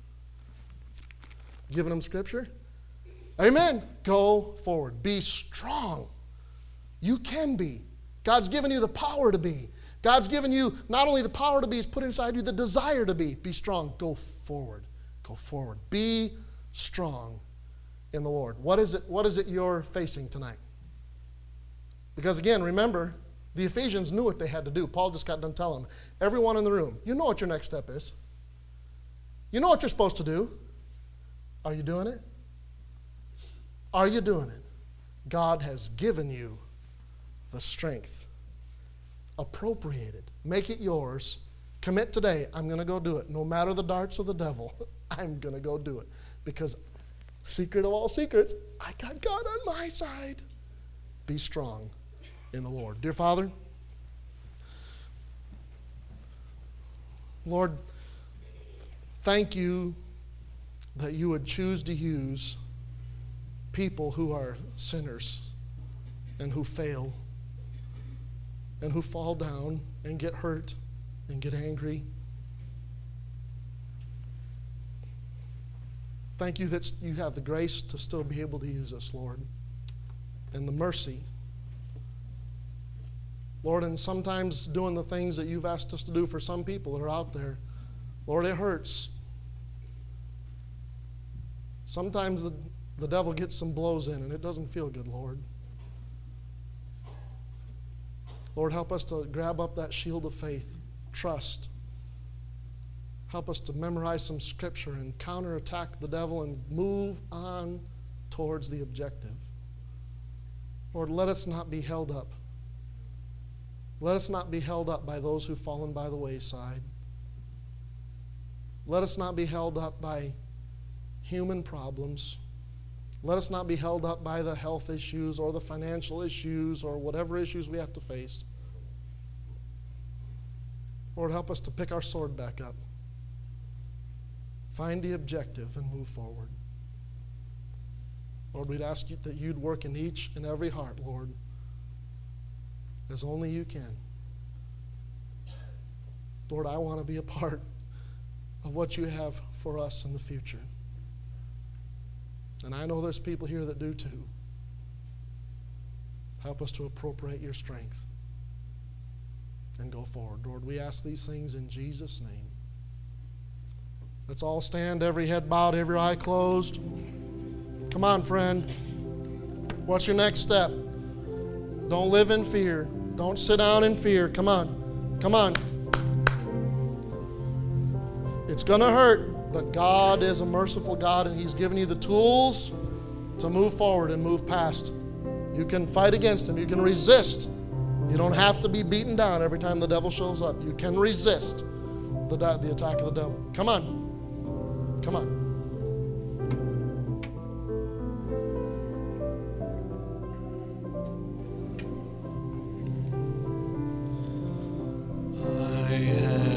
Giving him scripture? Amen. Go forward. Be strong. You can be. God's given you the power to be. God's given you not only the power to be, He's put inside you the desire to be. Be strong. Go forward. Go forward. Be strong in the Lord. What is it, what is it you're facing tonight? Because again, remember, the Ephesians knew what they had to do. Paul just got done telling them. Everyone in the room, you know what your next step is. You know what you're supposed to do. Are you doing it? Are you doing it? God has given you the strength. Appropriate it. Make it yours. Commit today. I'm going to go do it. No matter the darts of the devil, I'm going to go do it. Because secret of all secrets, I got God on my side. Be strong in the Lord. Dear Father, Lord, thank you that you would choose to use people who are sinners and who fail and who fall down and get hurt and get angry. Thank you that you have the grace to still be able to use us, Lord, and the mercy. Lord, and sometimes doing the things that you've asked us to do for some people that are out there, Lord, it hurts. Sometimes the, the devil gets some blows in and it doesn't feel good, Lord. Lord, help us to grab up that shield of faith, trust. Help us to memorize some scripture and counterattack the devil and move on towards the objective. Lord, let us not be held up. Let us not be held up by those who've fallen by the wayside. Let us not be held up by human problems. Let us not be held up by the health issues or the financial issues or whatever issues we have to face. Lord, help us to pick our sword back up. Find the objective and move forward. Lord, we'd ask you that you'd work in each and every heart, Lord, as only you can. Lord, I want to be a part of what you have for us in the future. And I know there's people here that do too. Help us to appropriate your strength and go forward. Lord, we ask these things in Jesus' name. Let's all stand, every head bowed, every eye closed. Come on, friend. What's your next step? Don't live in fear. Don't sit down in fear. Come on. Come on. It's going to hurt. But God is a merciful God, and He's given you the tools to move forward and move past. You can fight against Him. You can resist. You don't have to be beaten down every time the devil shows up. You can resist the, the attack of the devil. Come on. Come on. I have